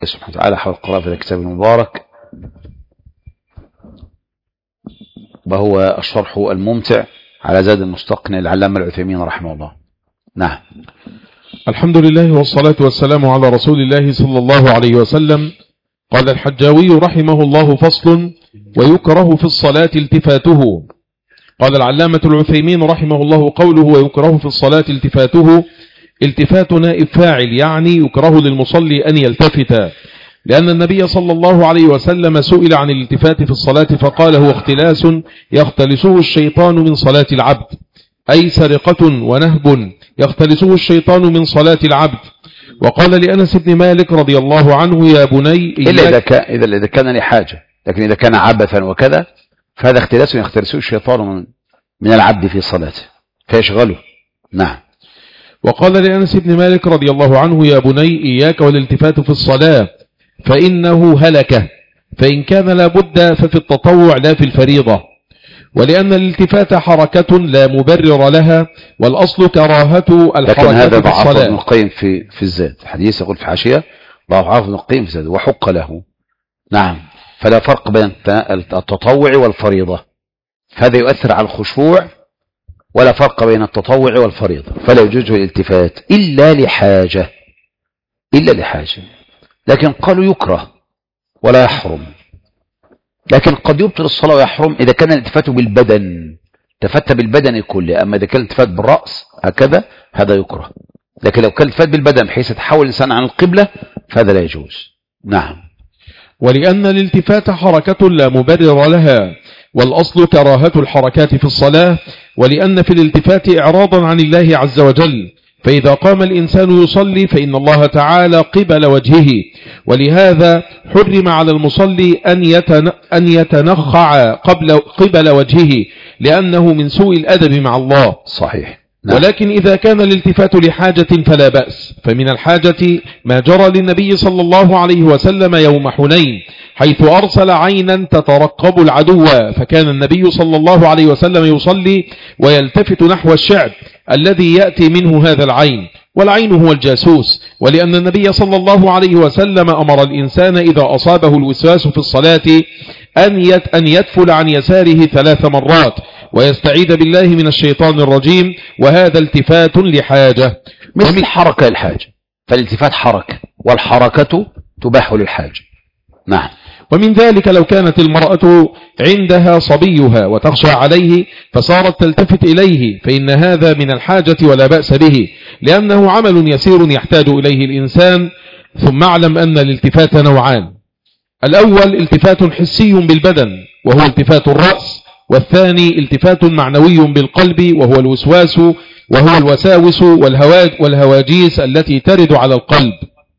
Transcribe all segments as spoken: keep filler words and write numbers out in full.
سبحانه وتعالى حول القراءة في الكتاب المبارك، وهو الشرح الممتع على زاد المستقنع العلامة العثيمين رحمه الله. نعم. الحمد لله والصلاة والسلام على رسول الله صلى الله عليه وسلم. قال الحجاوي رحمه الله: فصل: ويكره في الصلاة التفاته. قال العلامة العثيمين رحمه الله: قوله ويكره في الصلاة التفاته، التفات نائب فاعل، يعني يكره للمصلي أن يلتفت، لأن النبي صلى الله عليه وسلم سئل عن الالتفات في الصلاة فقال: هو اختلاس يختلسه الشيطان من صلاة العبد، أي سرقة ونهب يختلسه الشيطان من صلاة العبد. وقال لأنس بن مالك رضي الله عنه: يا بني إلا إذا كان, إذا إذا كان لحاجة، لكن إذا كان عبثا وكذا فهذا اختلاس يختلسه الشيطان من, من العبد في صلاته فيشغله. نعم. وقال لأنس بن مالك رضي الله عنه: يا بني إياك والالتفات في الصلاة فإنه هلكة، فإن كان لابد ففي التطوع لا في الفريضة، ولأن الالتفات حركة لا مبرر لها، والأصل كراهة الحركة لكن هذا في الصلاة. ضعف ابن القيم في في الزاد، حديث يقول في حاشية ضعف ابن القيم في الزاد وحق له. نعم. فلا فرق بين التطوع والفريضة، فهذا يؤثر على الخشوع، ولا فرق بين التطوع والفريضة، فلا يجوز الالتفات إلا لحاجة، إلا لحاجة. لكن قالوا يكره ولا يحرم، لكن قد يبطل الصلاة ويحرم إذا كان الالتفات بالبدن، التفت بالبدن كله. أما إذا كان الالتفات بالرأس هكذا هذا يكره، لكن لو كان الالتفات بالبدن بحيث يتحول الإنسان عن القبلة فهذا لا يجوز. نعم. ولأن الالتفات حركة لا مبرر لها، والأصل كراهة الحركات في الصلاة، ولأن في الالتفات إعراضا عن الله عز وجل، فإذا قام الإنسان يصلي فإن الله تعالى قبل وجهه، ولهذا حرم على المصلي أن يتنخع قبل قبل وجهه، لأنه من سوء الأدب مع الله. صحيح. نعم. ولكن إذا كان الالتفات لحاجة فلا بأس، فمن الحاجة ما جرى للنبي صلى الله عليه وسلم يوم حنين، حيث أرسل عينا تترقب العدو، فكان النبي صلى الله عليه وسلم يصلي ويلتفت نحو الشعب الذي يأتي منه هذا العين، والعين هو الجاسوس. ولأن النبي صلى الله عليه وسلم أمر الإنسان إذا أصابه الوسواس في الصلاة أن يدفل عن يساره ثلاث مرات ويستعيذ بالله من الشيطان الرجيم، وهذا التفات لحاجة مثل حركة الحاجة، فالالتفات حركة، والحركة تباح للحاجة. نعم. ومن ذلك لو كانت المرأة عندها صبيها وتخشى عليه فصارت تلتفت إليه، فإن هذا من الحاجة ولا بأس به، لأنه عمل يسير يحتاج إليه الإنسان. ثم اعلم أن الالتفات نوعان: الأول التفات حسي بالبدن وهو التفات الرأس، والثاني التفات معنوي بالقلب وهو الوسواس، وهو الوساوس والهواجيس التي ترد على القلب.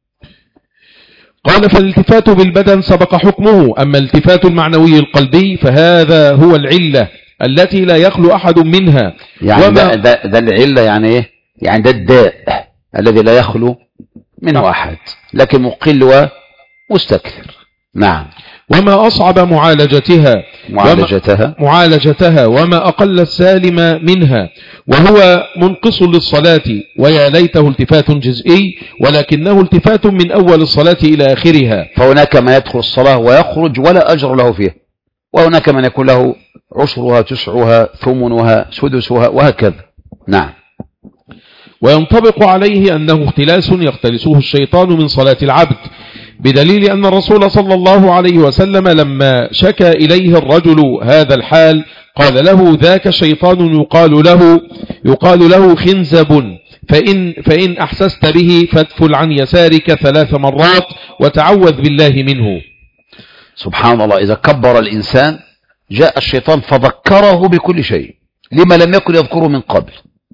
قال: فالالتفات بالبدن سبق حكمه، أما الالتفات المعنوي القلبي فهذا هو العلة التي لا يخلو أحد منها. يعني ده, ده, ده العلة يعني إيه؟ يعني ده الداء الذي لا يخلو منه أحد، لكن مقل ومستكثر. نعم. وما أصعب معالجتها معالجتها وما, معالجتها وما أقل السالم منها، وهو منقص للصلاة، ويا ليته التفات جزئي، ولكنه التفات من أول الصلاة إلى آخرها. فهناك ما يدخل الصلاة ويخرج ولا أجر له فيه، وهناك من يكون له عشرها تسعها ثمنها سدسها وهكذا. نعم. وينطبق عليه أنه اختلاس يختلسه الشيطان من صلاة العبد، بدليل أن الرسول صلى الله عليه وسلم لما شكى إليه الرجل هذا الحال قال له: ذاك شيطان يقال له يقال له خنزب، فإن, فإن أحسست به فادفل عن يسارك ثلاث مرات وتعوذ بالله منه. سبحان الله. إذا كبر الإنسان جاء الشيطان فذكره بكل شيء لما لم يكن يذكره من قبل،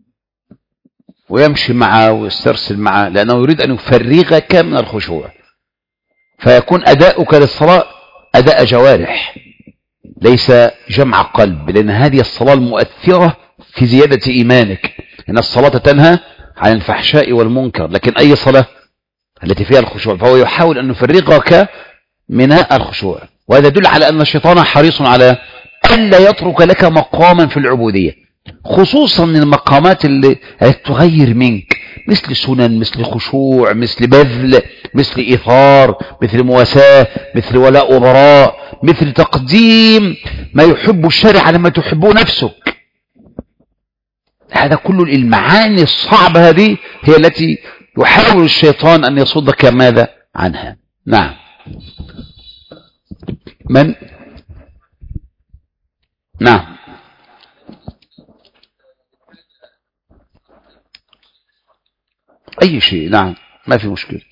ويمشي معه ويسترسل معه، لأنه يريد أن يفرغك من الخشوع، فيكون أداؤك للصلاة أداء جوارح ليس جمع قلب، لأن هذه الصلاة المؤثرة في زيادة إيمانك. إن الصلاة تنهى عن الفحشاء والمنكر، لكن أي صلاة التي فيها الخشوع، فهو يحاول أن يفرغك من الخشوع، وهذا يدل على أن الشيطان حريص على ألا يترك لك مقاما في العبودية، خصوصا من المقامات اللي تغير منك، مثل سنن، مثل خشوع، مثل بذل، مثل إيثار، مثل مواساة، مثل ولاء وبراء، مثل تقديم ما يحب الشارع على ما تحبه نفسك. هذا كل المعاني الصعبة هذه هي التي يحاول الشيطان أن يصدك ماذا عنها. نعم. من؟ نعم. أي شيء. نعم، ما في مشكلة.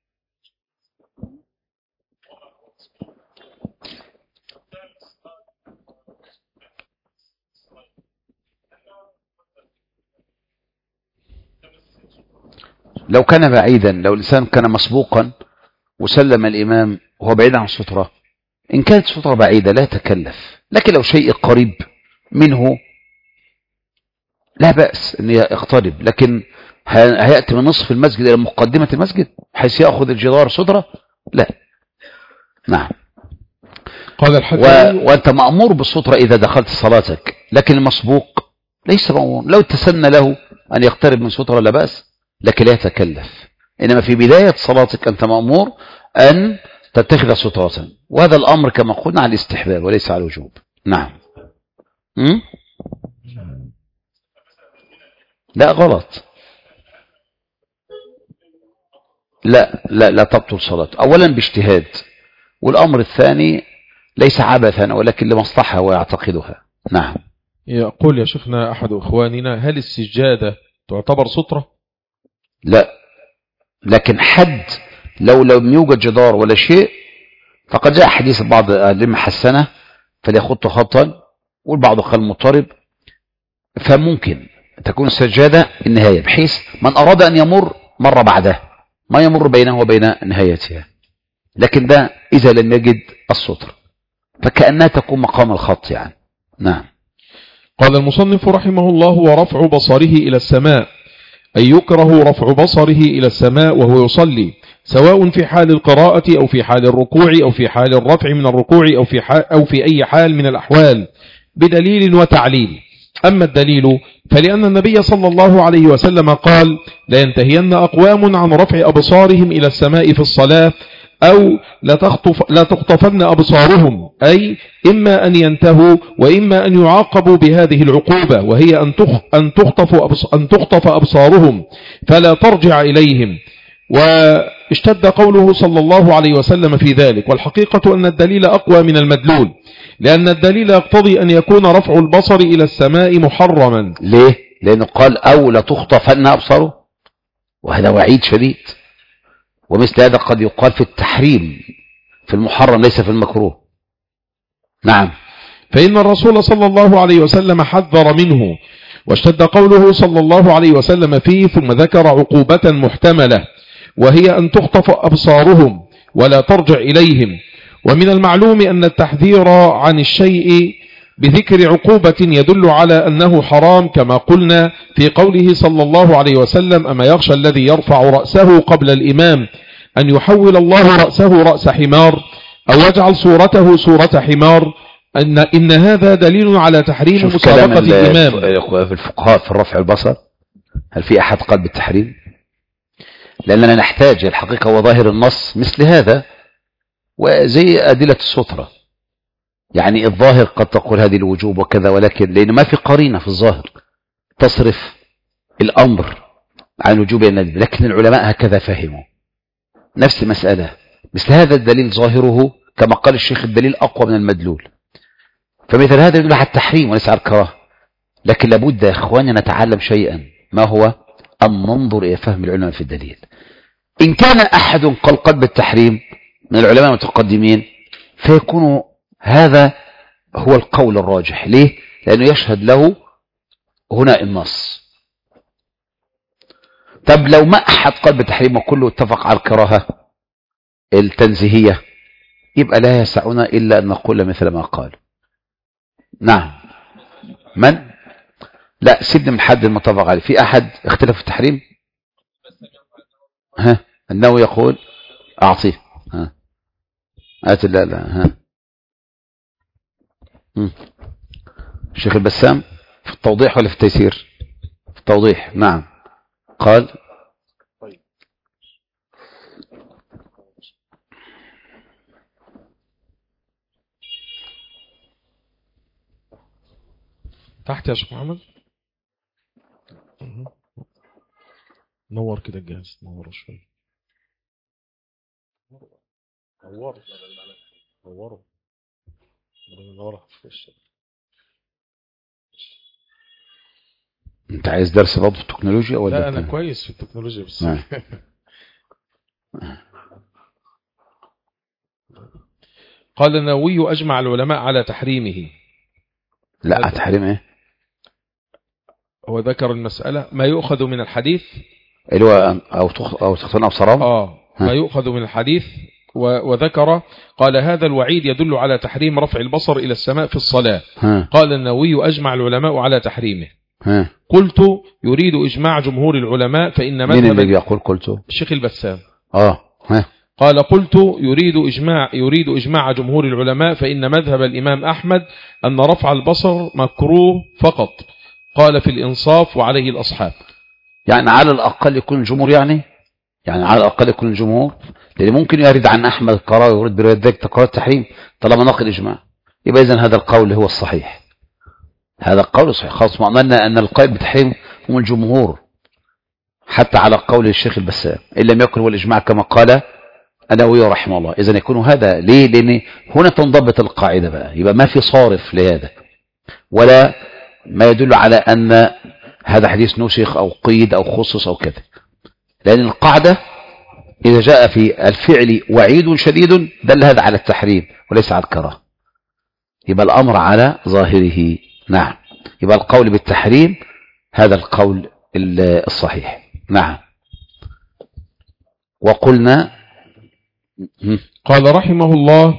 لو كان بعيدا، لو الإنسان كان مسبوقا وسلم الإمام وهو بعيد عن السترة، إن كانت سترة بعيدة لا تكلف، لكن لو شيء قريب منه لا بأس أن يقترب، لكن هيأتي من نصف المسجد إلى مقدمة المسجد حيث يأخذ الجدار سترة؟ لا. نعم. قال و... وأنت مأمور بالسترة إذا دخلت صلاتك، لكن المسبوق ليس مأمور. لو تسنى له أن يقترب من سترة لا بأس، لكن لا يتكلف. إنما في بداية صلاتك أنت مأمور أن تتخذ سترة، وهذا الأمر كما قلنا على الاستحباب وليس على الوجوب. نعم. م? لا غلط. لا لا لا تبطل صلاة. أولا باجتهاد، والأمر الثاني ليس عبثا ولكن لمصلحة ويعتقدها. نعم. يقول يا شيخنا أحد إخواننا: هل السجادة تعتبر سترة؟ لا، لكن حد لو لم يوجد جدار ولا شيء، فقد جاء حديث بعض العلماء حسنه فليخط خطا، والبعض قال مضطرب، فممكن تكون السجادة النهاية بحيث من أراد أن يمر مر بعده ما يمر بينه وبين نهايتها، لكن ده إذا لم يجد السطر فكأنها تكون مقام الخط يعني. نعم. قال المصنف رحمه الله: ورفع بصره إلى السماء، أي يكره رفع بصره إلى السماء وهو يصلي، سواء في حال القراءة أو في حال الركوع أو في حال الرفع من الركوع أو في, أو في أي حال من الأحوال، بدليل وتعليل. أما الدليل فلأن النبي صلى الله عليه وسلم قال: لا ينتهين أقوام عن رفع أبصارهم إلى السماء في الصلاة، أو لا, تخطف لا تخطفن أبصارهم، أي إما أن ينتهوا وإما أن يعاقبوا بهذه العقوبة، وهي أن أن تخطف أن تخطف أبصارهم فلا ترجع إليهم. واشتد قوله صلى الله عليه وسلم في ذلك، والحقيقة أن الدليل أقوى من المدلول، لأن الدليل يقتضي أن يكون رفع البصر إلى السماء محرما. ليه؟ لأنه قال أو لا تخطفن أبصاره، وهذا وعيد شديد. ومثل هذا قد يقال في التحريم، في المحرم ليس في المكروه. نعم. فإن الرسول صلى الله عليه وسلم حذر منه، واشتد قوله صلى الله عليه وسلم فيه، ثم ذكر عقوبة محتملة وهي أن تخطف أبصارهم ولا ترجع إليهم. ومن المعلوم أن التحذير عن الشيء بذكر عقوبة يدل على أنه حرام، كما قلنا في قوله صلى الله عليه وسلم: أما يخشى الذي يرفع رأسه قبل الإمام أن يحول الله رأسه رأس حمار أو يجعل صورته صورة حمار، أن, إن هذا دليل على تحريم مسابقة الإمام. في الفقهاء في الرفع البصر هل في أحد قال بالتحريم؟ لأننا نحتاج الحقيقة وظاهر النص مثل هذا، وزي أدلة السترة يعني الظاهر قد تقول هذه الوجوب وكذا، ولكن لأن ما في قرينة في الظاهر تصرف الأمر عن وجوب الندب، لكن العلماء هكذا فهموا نفس المسألة. مثل هذا الدليل ظاهره كما قال الشيخ الدليل أقوى من المدلول، فمثل هذا يدل على التحريم وليس على الكراهة. لكن لابد يا إخواني نتعلم شيئا، ما هو؟ أن ننظر إلى فهم العلماء في الدليل. إن كان أحد قال قلب التحريم من العلماء المتقدمين فيكون هذا هو القول الراجح. ليه؟ لأنه يشهد له هنا النص. طب لو ما أحد قال بالتحريم وكله اتفق على الكراهة التنزيهية، يبقى لا يسعنا إلا أن نقول مثل ما قال. نعم. من؟ لا، سيبنا من حد المتفق عليه. في أحد اختلف في التحريم؟ ها النووي يقول أعطيه. ها آت لا لا ها الشيخ البسام في التوضيح ولا في التيسير؟ في التوضيح. نعم. قال تحت يا شيخ محمد. نور كده الجهاز، نور شويه، نور نور نور في الشاشة. انت عايز درس برضه في التكنولوجيا ولا؟ لا انا كويس في التكنولوجيا بس. نعم. قال النووي أجمع العلماء على تحريمه. لا تحريم ايه؟ هو ذكر المسألة ما يؤخذ من الحديث اللي هو او او تختلنا بصرام. اه ما يؤخذ من الحديث وذكر قال هذا الوعيد يدل على تحريم رفع البصر إلى السماء في الصلاة. ها. قال النووي أجمع العلماء على تحريمه. ها. قلت يريد إجماع جمهور العلماء فإن مذهب. مين اللي بيقول قلت؟ الشيخ البسام. اه ها. قال قلت يريد إجماع يريد إجماع جمهور العلماء فإن مذهب الإمام أحمد أن رفع البصر مكروه فقط. قال في الإنصاف وعليه الأصحاب. يعني على الأقل يكون الجمهور يعني يعني على الأقل يكون الجمهور، لأن ممكن يرد عن أحمد القراء ويرد برواية ذلك تقرار التحريم طالما ناقل إجماع، يبقى إذن هذا القول هو الصحيح، هذا القول صحيح. خاص معناه أن القائل بتحريم هم الجمهور حتى على قول الشيخ البسام إن لم يكن هو الإجماع كما قال النووي رحمه الله. إذن يكون هذا ليه؟ لأن هنا تنضبط القاعدة بقى، يبقى ما في صارف لهذا ولا ما يدل على أن هذا حديث نسخ أو قيد أو خصص أو كذا، لأن القاعدة إذا جاء في الفعل وعيد شديد دل هذا على التحريم وليس على الكراهة، يبقى الأمر على ظاهره. نعم، يبقى القول بالتحريم هذا القول الصحيح. نعم. وقلنا قال رحمه الله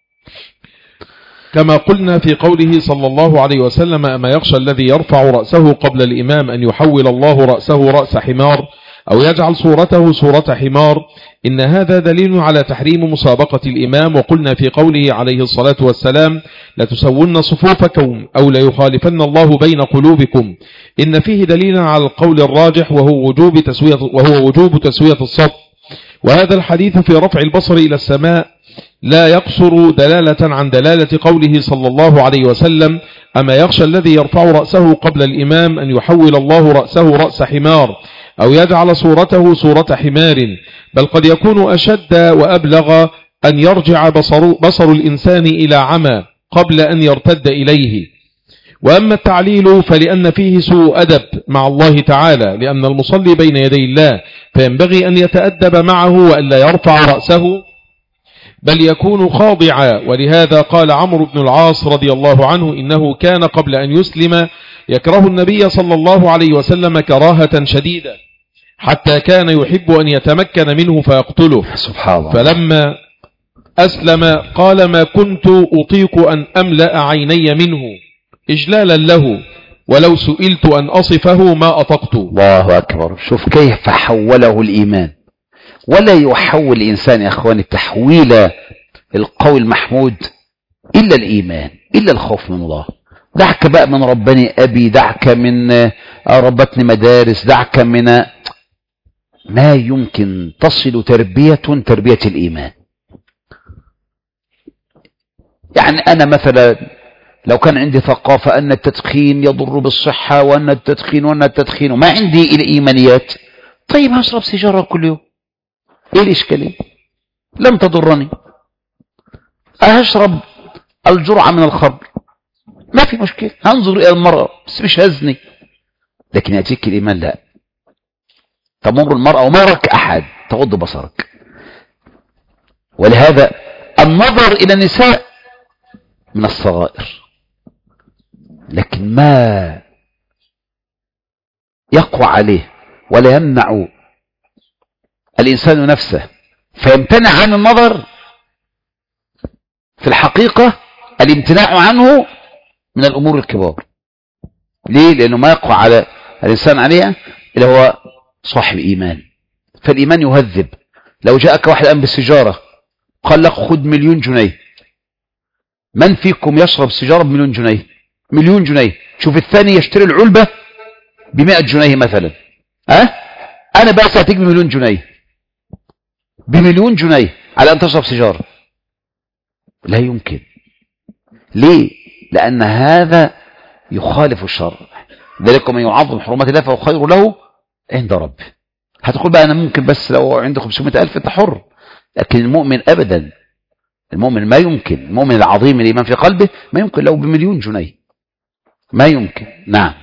كما قلنا في قوله صلى الله عليه وسلم أما يخشى الذي يرفع رأسه قبل الإمام أن يحول الله رأسه رأس حمار أو يجعل صورته صورة حمار، إن هذا دليل على تحريم مسابقة الإمام. وقلنا في قوله عليه الصلاة والسلام لتسون صفوفكم أو ليخالفن الله بين قلوبكم، إن فيه دليل على القول الراجح وهو وجوب تسوية, وهو وجوب تسوية الصف. وهذا الحديث في رفع البصر إلى السماء لا يقصر دلالة عن دلالة قوله صلى الله عليه وسلم أما يخشى الذي يرفع رأسه قبل الإمام أن يحول الله رأسه رأس حمار أو يجعل صورته صورة حمار، بل قد يكون أشد وأبلغ أن يرجع بصر, بصر الإنسان إلى عمى قبل أن يرتد إليه. وأما التعليل فلأن فيه سوء أدب مع الله تعالى، لأن المصلي بين يدي الله فينبغي أن يتأدب معه وألا يرفع رأسه بل يكون خاضعا. ولهذا قال عمرو بن العاص رضي الله عنه إنه كان قبل أن يسلم يكره النبي صلى الله عليه وسلم كراهة شديدة حتى كان يحب أن يتمكن منه فيقتله. سبحان الله. فلما أسلم قال ما كنت أطيق أن أملأ عيني منه إجلالا له ولو سئلت أن أصفه ما أطقت. الله أكبر. شوف كيف حوله الإيمان. ولا يحول الإنسان يا أخواني التحويل القوي المحمود إلا الإيمان، إلا الخوف من الله. دعك بقى من ربني أبي، دعك من ربتني مدارس، دعك من ما يمكن تصل تربية تربية الإيمان. يعني أنا مثلا لو كان عندي ثقافة أن التدخين يضر بالصحة وأن التدخين وأن التدخين وما عندي الإيمانيات، طيب هشرب سيجارة كل يوم، إيه الإشكالية؟ لم تضرني. أشرب الجرعة من الخمر ما في مشكلة، هنظر إلى المرأة بس مش هزني. لكن يأتيك الإيمان لا، تمر المرأة وما يراك أحد تغض بصرك. ولهذا النظر إلى النساء من الصغائر، لكن ما يقوى عليه ولا يمنع الإنسان نفسه فيمتنع عن النظر، في الحقيقة الامتناع عنه من الأمور الكبار. ليه؟ لأنه ما يقوى على الإنسان عليها إلا هو صاحب إيمان. فالإيمان يهذب. لو جاءك واحد الآن بالسجارة قال لك خذ مليون جنيه، من فيكم يشرب سجارة بمليون جنيه؟ مليون جنيه. شوف الثاني يشتري العلبة بمائة جنيه مثلا، أه؟ أنا بقى سأتيك بمليون جنيه، بمليون جنيه على أن تشرب سجارة؟ لا يمكن. ليه؟ لأن هذا يخالف الشرع. ذلك من يعظم حرمات الله فهو خير له عند ربه. هتقول بقى أنا ممكن بس لو عنده خمسمائة ألف أنت حر، لكن المؤمن أبدا، المؤمن ما يمكن، المؤمن العظيم الإيمان في قلبه ما يمكن لو بمليون جنيه، ما يمكن. نعم.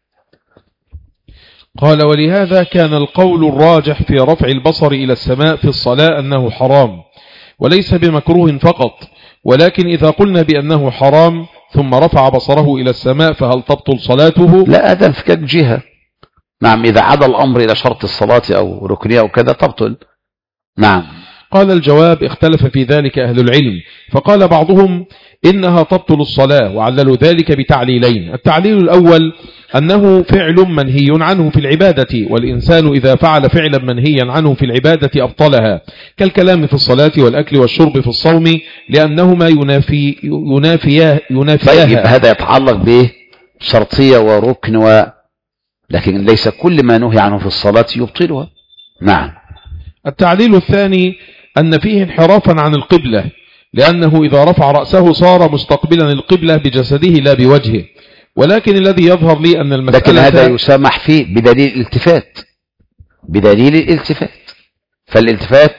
قال ولهذا كان القول الراجح في رفع البصر إلى السماء في الصلاة أنه حرام وليس بمكروه فقط، ولكن إذا قلنا بأنه حرام ثم رفع بصره إلى السماء فهل تبطل صلاته؟ لا، هذا انفكاك جهة. نعم، إذا عاد الأمر إلى شرط الصلاة أو ركنية أو كذا تبطل. نعم. قال الجواب اختلف في ذلك أهل العلم، فقال بعضهم إنها تبطل الصلاة وعللوا ذلك بتعليلين. التعليل الأول أنه فعل منهي عنه في العبادة، والإنسان إذا فعل فعلا منهيا عنه في العبادة أبطلها، كالكلام في الصلاة والأكل والشرب في الصوم، لأنهما ينافي ينافياه ينافياها. طيب هذا يتعلق به شرطية وركن و... لكن ليس كل ما نهي عنه في الصلاة يبطلها. نعم. التعليل الثاني أن فيه انحرافا عن القبلة، لأنه إذا رفع رأسه صار مستقبلا القبلة بجسده لا بوجهه، ولكن الذي يظهر لي أن المسألة لكن هذا يسامح فيه بدليل الالتفات، بدليل الالتفات، فالالتفات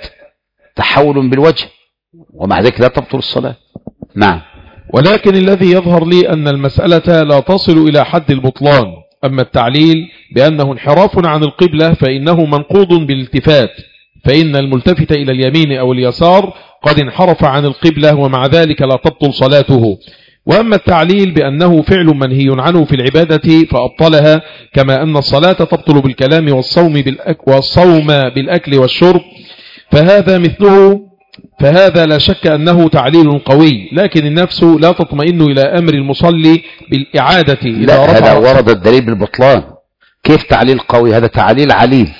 تحول بالوجه ومع ذلك لا تبطل الصلاة. نعم. ولكن الذي يظهر لي أن المسألة لا تصل إلى حد البطلان. أما التعليل بأنه انحراف عن القبلة فإنه منقوض بالالتفات، فإن الملتفت إلى اليمين أو اليسار قد انحرف عن القبلة ومع ذلك لا تبطل صلاته. وأما التعليل بأنه فعل منهي عنه في العبادة فأبطلها، كما أن الصلاة تبطل بالكلام والصوم بالأك والصوم بالأكل والشرب، فهذا مثله، فهذا لا شك أنه تعليل قوي، لكن النفس لا تطمئن إلى أمر المصلي بالإعادة إذا لا، رفع. هذا ورد الدليل بالبطلان. كيف تعليل قوي؟ هذا تعليل عليل،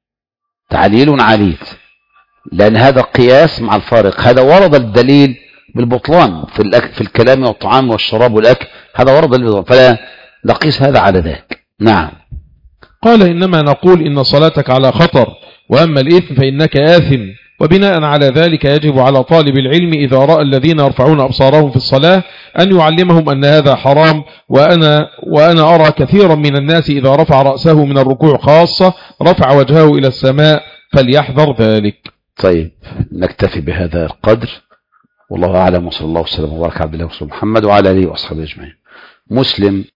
تعليل عليل، لأن هذا قياس مع الفارق. هذا ورد الدليل بالبطلان في الأكل، في الكلام والطعام والشراب والأكل، هذا ورد بالبطلان، فلا نقيس هذا على ذاك. نعم. قال إنما نقول إن صلاتك على خطر، وأما الإثم فإنك آثم، وبناء على ذلك يجب على طالب العلم إذا رأى الذين يرفعون أبصارهم في الصلاة أن يعلمهم أن هذا حرام. وأنا, وأنا أرى كثيرا من الناس إذا رفع رأسه من الركوع خاصة رفع وجهه إلى السماء، فليحذر ذلك. طيب نكتفي بهذا القدر، والله أعلم، وصلى الله وسلم وبارك على عبد الله ورسوله محمد وعلى آله وأصحابه أجمعين. مسلم